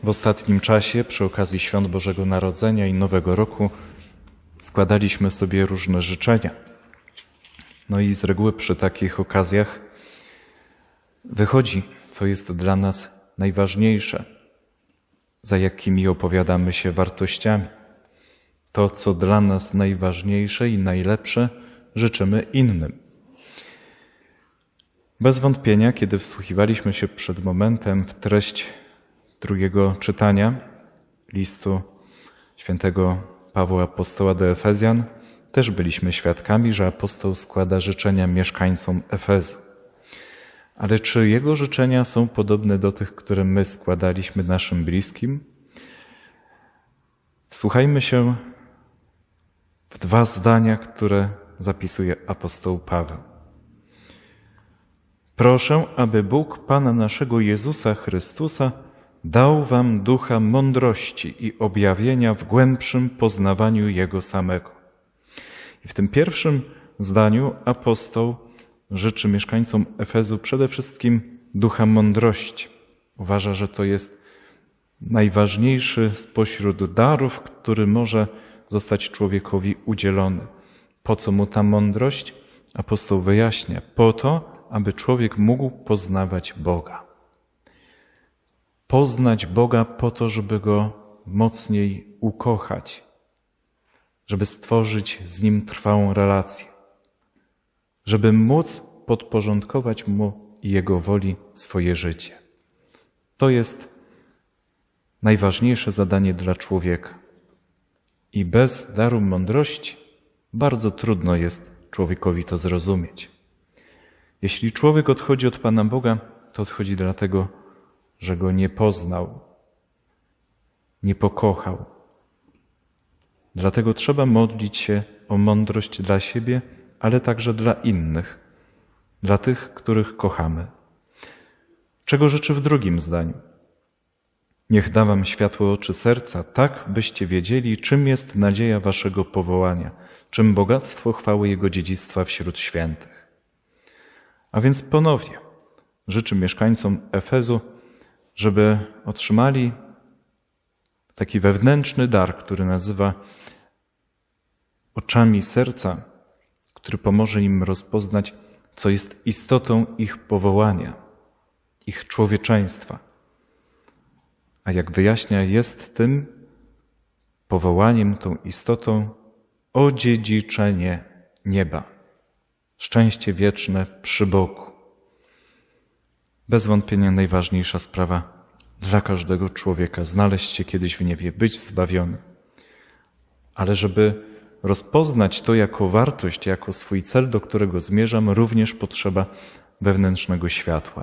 W ostatnim czasie, przy okazji Świąt Bożego Narodzenia i Nowego Roku, składaliśmy sobie różne życzenia. No i z reguły przy takich okazjach wychodzi, co jest dla nas najważniejsze, za jakimi opowiadamy się wartościami. To, co dla nas najważniejsze i najlepsze, życzymy innym. Bez wątpienia, kiedy wsłuchiwaliśmy się przed momentem w treść drugiego czytania listu świętego Pawła Apostoła do Efezjan, też byliśmy świadkami, że apostoł składa życzenia mieszkańcom Efezu. Ale czy jego życzenia są podobne do tych, które my składaliśmy naszym bliskim? Wsłuchajmy się w dwa zdania, które zapisuje apostoł Paweł. Proszę, aby Bóg Pana naszego Jezusa Chrystusa dał wam ducha mądrości i objawienia w głębszym poznawaniu Jego samego. I w tym pierwszym zdaniu apostoł życzy mieszkańcom Efezu przede wszystkim ducha mądrości. Uważa, że to jest najważniejszy spośród darów, który może zostać człowiekowi udzielony. Po co mu ta mądrość? Apostoł wyjaśnia. Po to, aby człowiek mógł poznawać Boga. Poznać Boga po to, żeby Go mocniej ukochać, żeby stworzyć z Nim trwałą relację, żeby móc podporządkować Mu i Jego woli swoje życie. To jest najważniejsze zadanie dla człowieka. I bez daru mądrości bardzo trudno jest człowiekowi to zrozumieć. Jeśli człowiek odchodzi od Pana Boga, to odchodzi dlatego, że Go nie poznał, nie pokochał. Dlatego trzeba modlić się o mądrość dla siebie, ale także dla innych, dla tych, których kochamy. Czego życzy w drugim zdaniu? Niech da wam światło oczy serca, tak byście wiedzieli, czym jest nadzieja waszego powołania, czym bogactwo chwały Jego dziedzictwa wśród świętych. A więc ponownie życzę mieszkańcom Efezu, żeby otrzymali taki wewnętrzny dar, który nazywa oczami serca, który pomoże im rozpoznać, co jest istotą ich powołania, ich człowieczeństwa. A jak wyjaśnia, jest tym powołaniem, tą istotą odziedziczenie nieba, szczęście wieczne przy Bogu. Bez wątpienia najważniejsza sprawa dla każdego człowieka, znaleźć się kiedyś w niebie, być zbawiony. Ale żeby rozpoznać to jako wartość, jako swój cel, do którego zmierzam, również potrzeba wewnętrznego światła.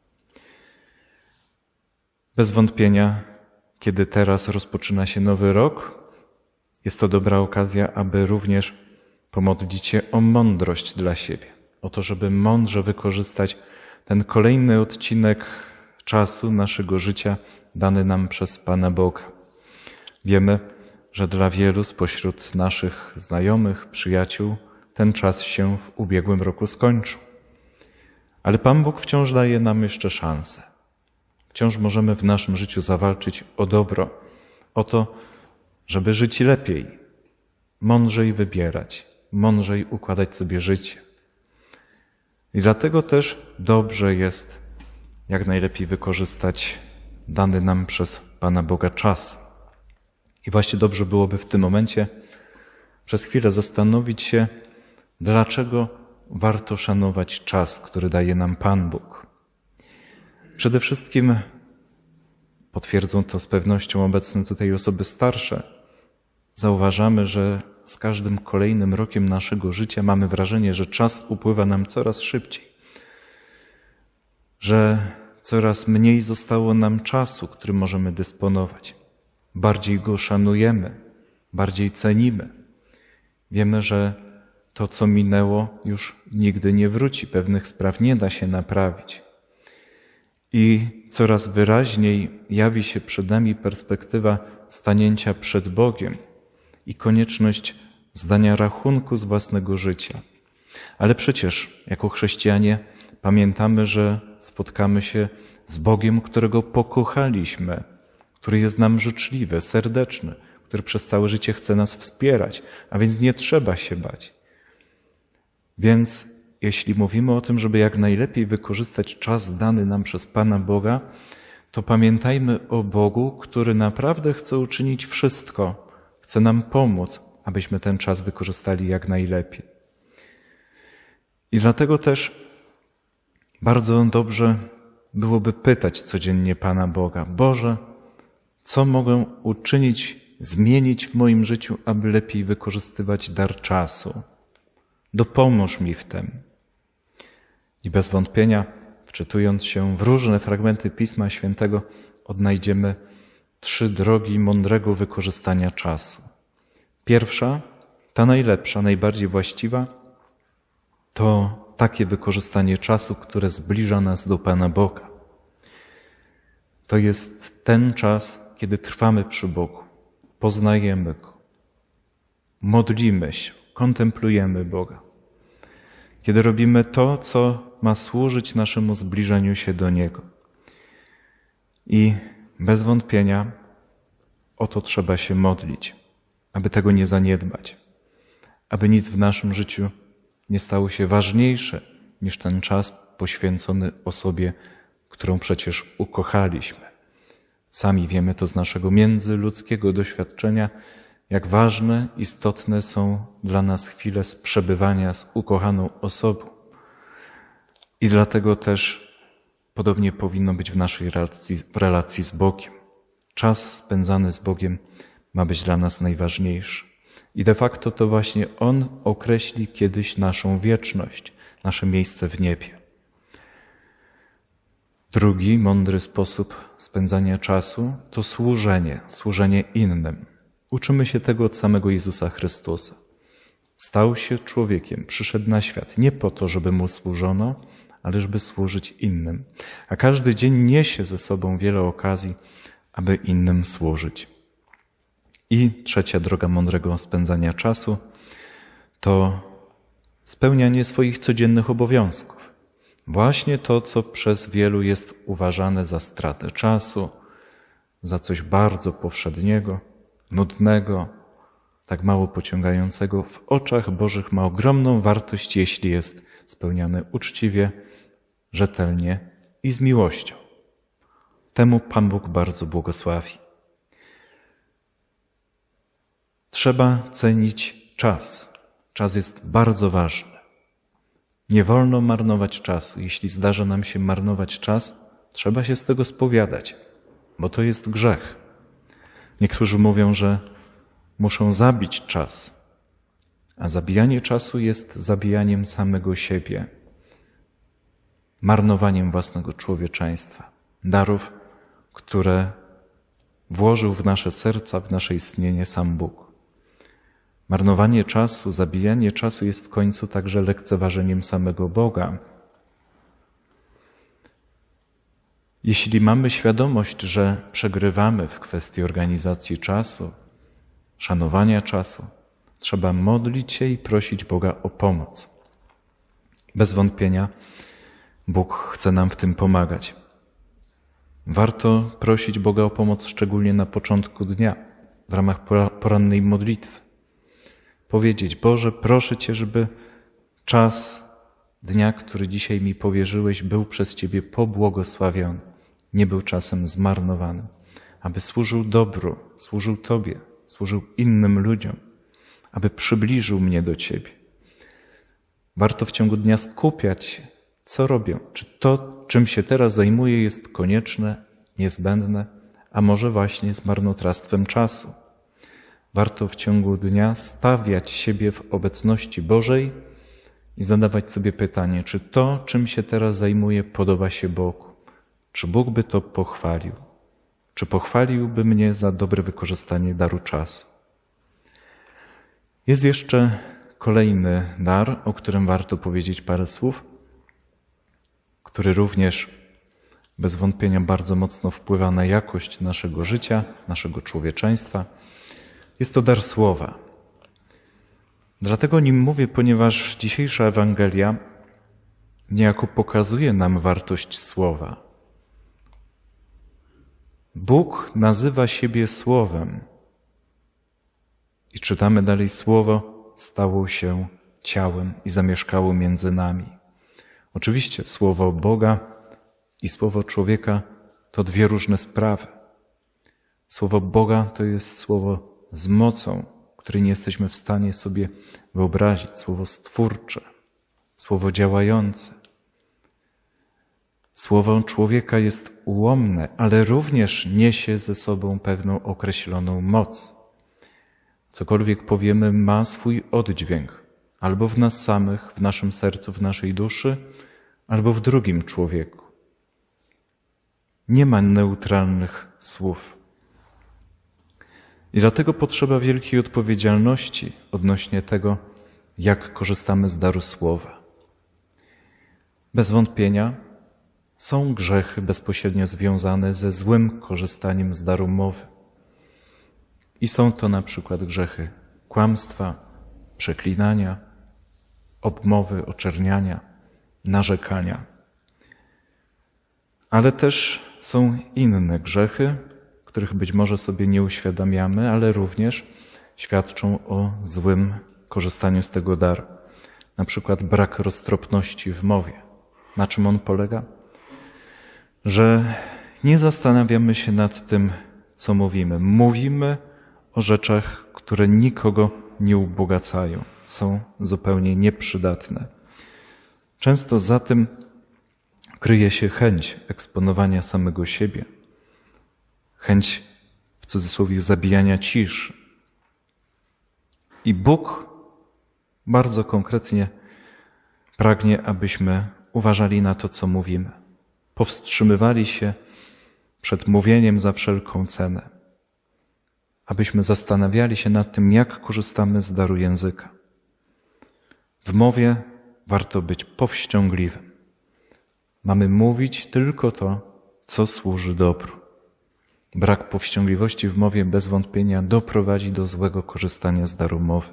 Bez wątpienia, kiedy teraz rozpoczyna się nowy rok, jest to dobra okazja, aby również pomodlić się o mądrość dla siebie, o to, żeby mądrze wykorzystać ten kolejny odcinek czasu naszego życia dany nam przez Pana Boga. Wiemy, że dla wielu spośród naszych znajomych, przyjaciół ten czas się w ubiegłym roku skończył. Ale Pan Bóg wciąż daje nam jeszcze szansę. Wciąż możemy w naszym życiu zawalczyć o dobro, o to, żeby żyć lepiej, mądrzej wybierać, mądrzej układać sobie życie. I dlatego też dobrze jest jak najlepiej wykorzystać dany nam przez Pana Boga czas. I właśnie dobrze byłoby w tym momencie przez chwilę zastanowić się, dlaczego warto szanować czas, który daje nam Pan Bóg. Przede wszystkim potwierdzą to z pewnością obecne tutaj osoby starsze. Zauważamy, że z każdym kolejnym rokiem naszego życia mamy wrażenie, że czas upływa nam coraz szybciej. Że coraz mniej zostało nam czasu, którym możemy dysponować. Bardziej go szanujemy, bardziej cenimy. Wiemy, że to, co minęło, już nigdy nie wróci. Pewnych spraw nie da się naprawić. I coraz wyraźniej jawi się przed nami perspektywa stanięcia przed Bogiem i konieczność zdania rachunku z własnego życia. Ale przecież jako chrześcijanie pamiętamy, że spotkamy się z Bogiem, którego pokochaliśmy, który jest nam życzliwy, serdeczny, który przez całe życie chce nas wspierać, a więc nie trzeba się bać. Więc jeśli mówimy o tym, żeby jak najlepiej wykorzystać czas dany nam przez Pana Boga, to pamiętajmy o Bogu, który naprawdę chce uczynić wszystko, chce nam pomóc, abyśmy ten czas wykorzystali jak najlepiej. I dlatego też bardzo dobrze byłoby pytać codziennie Pana Boga: Boże, co mogę uczynić, zmienić w moim życiu, aby lepiej wykorzystywać dar czasu? Dopomóż mi w tym. I bez wątpienia, wczytując się w różne fragmenty Pisma Świętego, odnajdziemy 3 drogi mądrego wykorzystania czasu. Pierwsza, ta najlepsza, najbardziej właściwa, to takie wykorzystanie czasu, które zbliża nas do Pana Boga. To jest ten czas, kiedy trwamy przy Bogu, poznajemy Go, modlimy się, kontemplujemy Boga. Kiedy robimy to, co ma służyć naszemu zbliżeniu się do Niego. I bez wątpienia o to trzeba się modlić, aby tego nie zaniedbać, aby nic w naszym życiu nie stało się ważniejsze niż ten czas poświęcony osobie, którą przecież ukochaliśmy. Sami wiemy to z naszego międzyludzkiego doświadczenia, jak ważne, istotne są dla nas chwile przebywania z ukochaną osobą. I dlatego też podobnie powinno być w naszej relacji z Bogiem. Czas spędzany z Bogiem ma być dla nas najważniejszy. I de facto to właśnie On określi kiedyś naszą wieczność, nasze miejsce w niebie. Drugi mądry sposób spędzania czasu to służenie innym. Uczymy się tego od samego Jezusa Chrystusa. Stał się człowiekiem, przyszedł na świat nie po to, żeby Mu służono, ale żeby służyć innym. A każdy dzień niesie ze sobą wiele okazji, aby innym służyć. I trzecia droga mądrego spędzania czasu to spełnianie swoich codziennych obowiązków. Właśnie to, co przez wielu jest uważane za stratę czasu, za coś bardzo powszedniego, nudnego, tak mało pociągającego, w oczach Bożych ma ogromną wartość, jeśli jest spełniane uczciwie, rzetelnie i z miłością. Temu Pan Bóg bardzo błogosławi. Trzeba cenić czas. Czas jest bardzo ważny. Nie wolno marnować czasu. Jeśli zdarza nam się marnować czas, trzeba się z tego spowiadać, bo to jest grzech. Niektórzy mówią, że muszą zabić czas, a zabijanie czasu jest zabijaniem samego siebie, marnowaniem własnego człowieczeństwa, darów, które włożył w nasze serca, w nasze istnienie sam Bóg. Marnowanie czasu, zabijanie czasu jest w końcu także lekceważeniem samego Boga. Jeśli mamy świadomość, że przegrywamy w kwestii organizacji czasu, szanowania czasu, trzeba modlić się i prosić Boga o pomoc. Bez wątpienia Bóg chce nam w tym pomagać. Warto prosić Boga o pomoc szczególnie na początku dnia, w ramach porannej modlitwy. Powiedzieć: Boże, proszę Cię, żeby czas dnia, który dzisiaj mi powierzyłeś, był przez Ciebie pobłogosławiony, nie był czasem zmarnowanym, aby służył dobru, służył Tobie, służył innym ludziom, aby przybliżył mnie do Ciebie. Warto w ciągu dnia skupiać się, co robię, czy to, czym się teraz zajmuję, jest konieczne, niezbędne, a może właśnie jest marnotrawstwem czasu. Warto w ciągu dnia stawiać siebie w obecności Bożej i zadawać sobie pytanie, czy to, czym się teraz zajmuję, podoba się Bogu. Czy Bóg by to pochwalił? Czy pochwaliłby mnie za dobre wykorzystanie daru czasu? Jest jeszcze kolejny dar, o którym warto powiedzieć parę słów, który również bez wątpienia bardzo mocno wpływa na jakość naszego życia, naszego człowieczeństwa. Jest to dar słowa. Dlatego o nim mówię, ponieważ dzisiejsza Ewangelia niejako pokazuje nam wartość słowa. Bóg nazywa siebie Słowem. I czytamy dalej, Słowo stało się ciałem i zamieszkało między nami. Oczywiście Słowo Boga i Słowo człowieka to dwie różne sprawy. Słowo Boga to jest Słowo z mocą, której nie jesteśmy w stanie sobie wyobrazić. Słowo stwórcze, Słowo działające. Słowo człowieka jest ułomne, ale również niesie ze sobą pewną określoną moc. Cokolwiek powiemy, ma swój oddźwięk, albo w nas samych, w naszym sercu, w naszej duszy, albo w drugim człowieku. Nie ma neutralnych słów. I dlatego potrzeba wielkiej odpowiedzialności odnośnie tego, jak korzystamy z daru słowa. Bez wątpienia są grzechy bezpośrednio związane ze złym korzystaniem z daru mowy. I są to na przykład grzechy kłamstwa, przeklinania, obmowy, oczerniania, narzekania. Ale też są inne grzechy, których być może sobie nie uświadamiamy, ale również świadczą o złym korzystaniu z tego daru. Na przykład brak roztropności w mowie. Na czym on polega? Że nie zastanawiamy się nad tym, co mówimy. Mówimy o rzeczach, które nikogo nie ubogacają, są zupełnie nieprzydatne. Często za tym kryje się chęć eksponowania samego siebie, chęć w cudzysłowie zabijania ciszy. I Bóg bardzo konkretnie pragnie, abyśmy uważali na to, co mówimy. Powstrzymywali się przed mówieniem za wszelką cenę. Abyśmy zastanawiali się nad tym, jak korzystamy z daru języka. W mowie warto być powściągliwym. Mamy mówić tylko to, co służy dobru. Brak powściągliwości w mowie bez wątpienia doprowadzi do złego korzystania z daru mowy.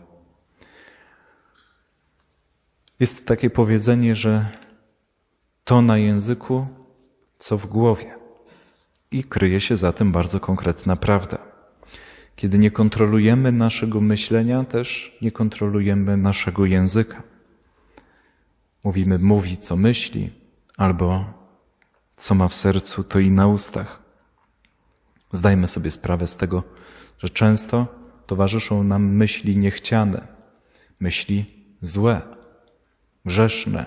Jest takie powiedzenie, że to na języku, co w głowie. I kryje się za tym bardzo konkretna prawda. Kiedy nie kontrolujemy naszego myślenia, też nie kontrolujemy naszego języka. Mówimy mówi, co myśli, albo co ma w sercu, to i na ustach. Zdajmy sobie sprawę z tego, że często towarzyszą nam myśli niechciane, myśli złe, grzeszne,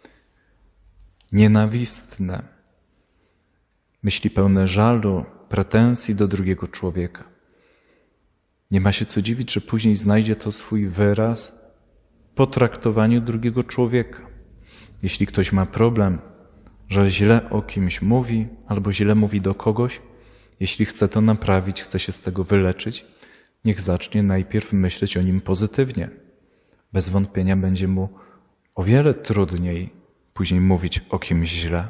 nienawistne, myśli pełne żalu, pretensji do drugiego człowieka. Nie ma się co dziwić, że później znajdzie to swój wyraz w potraktowaniu drugiego człowieka. Jeśli ktoś ma problem, że źle o kimś mówi albo źle mówi do kogoś, jeśli chce to naprawić, chce się z tego wyleczyć, niech zacznie najpierw myśleć o nim pozytywnie. Bez wątpienia będzie mu o wiele trudniej później mówić o kimś źle.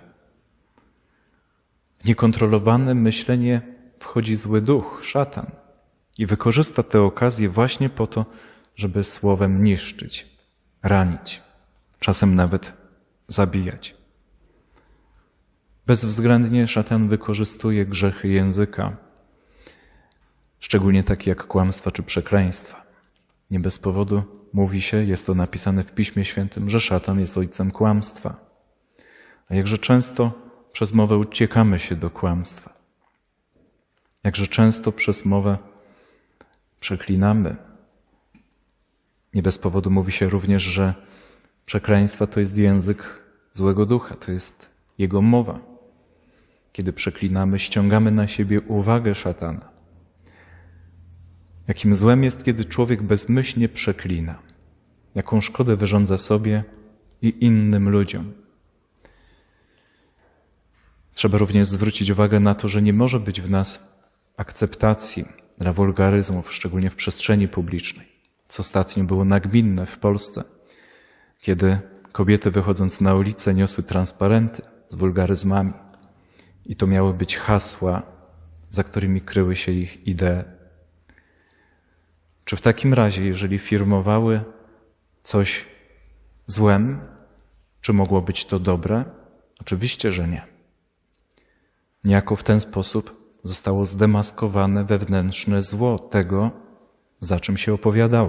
W niekontrolowane myślenie wchodzi zły duch, szatan i wykorzysta tę okazję właśnie po to, żeby słowem niszczyć, ranić, czasem nawet zabijać. Bezwzględnie szatan wykorzystuje grzechy języka, szczególnie takie jak kłamstwa czy przekleństwa. Nie bez powodu mówi się, jest to napisane w Piśmie Świętym, że szatan jest ojcem kłamstwa. A jakże często przez mowę uciekamy się do kłamstwa. Jakże często przez mowę przeklinamy. Nie bez powodu mówi się również, że przekleństwa to jest język złego ducha, to jest jego mowa. Kiedy przeklinamy, ściągamy na siebie uwagę szatana. Jakim złem jest, kiedy człowiek bezmyślnie przeklina. Jaką szkodę wyrządza sobie i innym ludziom. Trzeba również zwrócić uwagę na to, że nie może być w nas akceptacji dla wulgaryzmów, szczególnie w przestrzeni publicznej, co ostatnio było nagminne w Polsce, kiedy kobiety wychodząc na ulicę niosły transparenty z wulgaryzmami i to miały być hasła, za którymi kryły się ich idee. Czy w takim razie, jeżeli firmowały coś złem, czy mogło być to dobre? Oczywiście, że nie. Niejako w ten sposób zostało zdemaskowane wewnętrzne zło tego, za czym się opowiadały.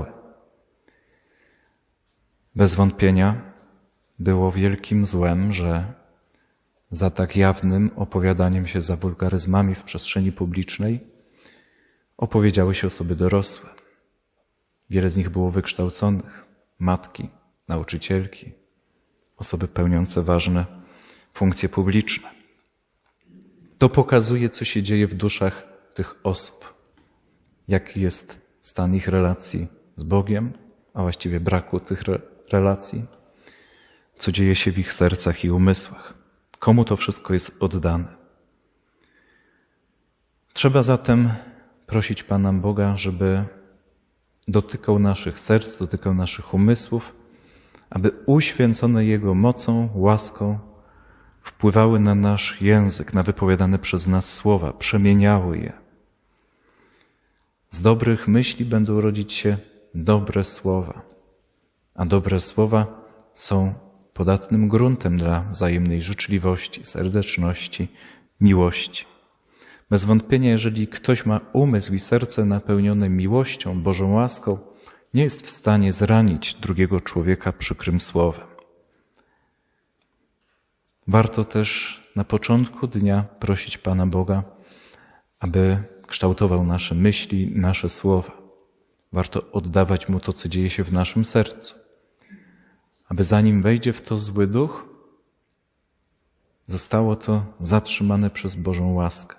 Bez wątpienia było wielkim złem, że za tak jawnym opowiadaniem się, za wulgaryzmami w przestrzeni publicznej opowiedziały się osoby dorosłe. Wiele z nich było wykształconych, matki, nauczycielki, osoby pełniące ważne funkcje publiczne. To pokazuje, co się dzieje w duszach tych osób, jaki jest stan ich relacji z Bogiem, a właściwie braku tych relacji, co dzieje się w ich sercach i umysłach, komu to wszystko jest oddane. Trzeba zatem prosić Pana Boga, żeby dotykał naszych serc, dotykał naszych umysłów, aby uświęcone Jego mocą, łaską wpływały na nasz język, na wypowiadane przez nas słowa, przemieniały je. Z dobrych myśli będą rodzić się dobre słowa, a dobre słowa są podatnym gruntem dla wzajemnej życzliwości, serdeczności, miłości. Bez wątpienia, jeżeli ktoś ma umysł i serce napełnione miłością, Bożą łaską, nie jest w stanie zranić drugiego człowieka przykrym słowem. Warto też na początku dnia prosić Pana Boga, aby kształtował nasze myśli, nasze słowa. Warto oddawać Mu to, co dzieje się w naszym sercu, aby zanim wejdzie w to zły duch, zostało to zatrzymane przez Bożą łaskę.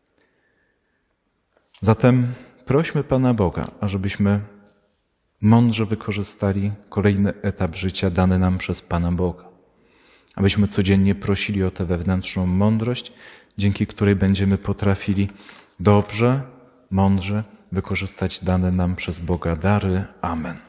Zatem prośmy Pana Boga, ażebyśmy mądrze wykorzystali kolejny etap życia dany nam przez Pana Boga. Abyśmy codziennie prosili o tę wewnętrzną mądrość, dzięki której będziemy potrafili dobrze, mądrze wykorzystać dane nam przez Boga dary. Amen.